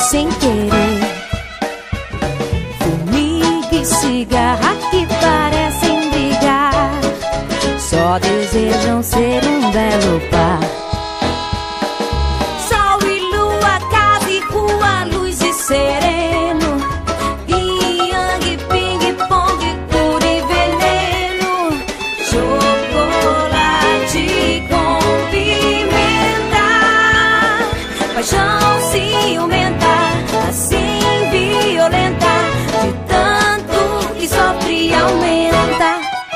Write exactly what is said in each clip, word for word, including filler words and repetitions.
sem querer. Formiga e cigarra que parecem brigar, só desejam ser um belo par. Sol e lua, casa e rua, luz e sereno, yang, ping, pong, cura e veneno, chocolate com pimenta, paixão ciumenta, assim violenta, de tanto que sofre aumenta.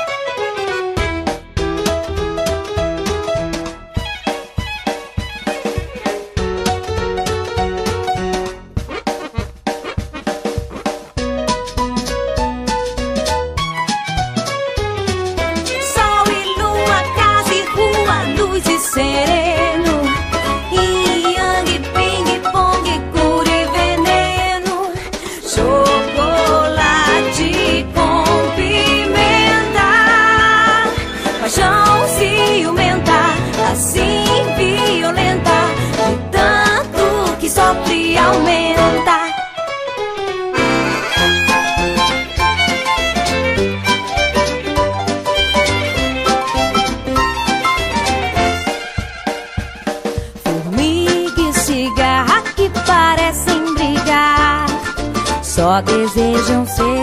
Sol e lua, casa e rua, luz e sereno, yang, ping, pong, cura e veneno, chocolate com pimenta, paixão ciumenta, assim violenta, de tanto que sofre aumenta. Formiga e cigarra que parecem brigar, só desejam ser